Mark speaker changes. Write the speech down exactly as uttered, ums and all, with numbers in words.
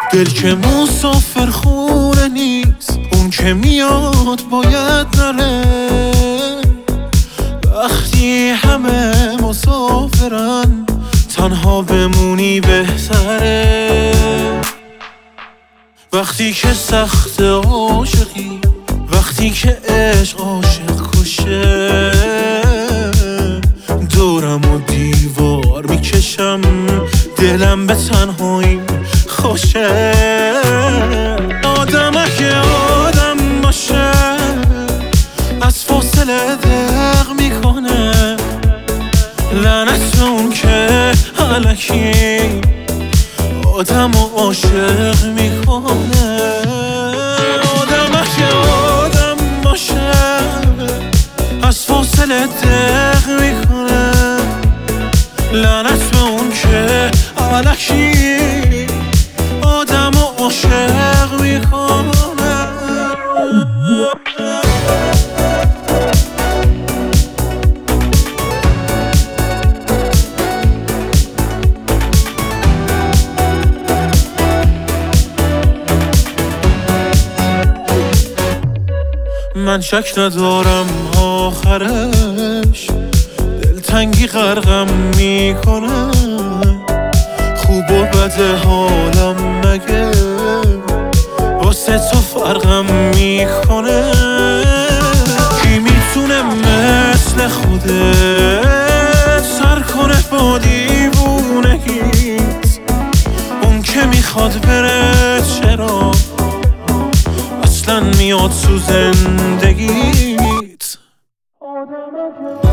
Speaker 1: دل که مسافر خونه نیست، اون که میاد باید نره. وقتی همه مسافرن تنها بمونی بهتره. وقتی که سخت عاشقی، وقتی که عشق عاشق کشه، دورم و دیوار میکشم، دلم به تنهایی خوشه. آدم اگه آدم باشه از فاصله دق میکنه، لعنت اون که الکی آدم و عاشق میکنه. آدم اگه آدم باشه از فاصله دق میکنه، لعنت به اون که الکی آدم و عاشق میکنه. من شک ندارم آخرش دلتنگی غرقم میکنه. خوب و بد حالم مگه واسه تو فرقم میکنه. کی میتونه مثل خودت سر کنه با دیوونگیت؟ اون که میخواد بره چرا اصلا میاد تو زندگیت؟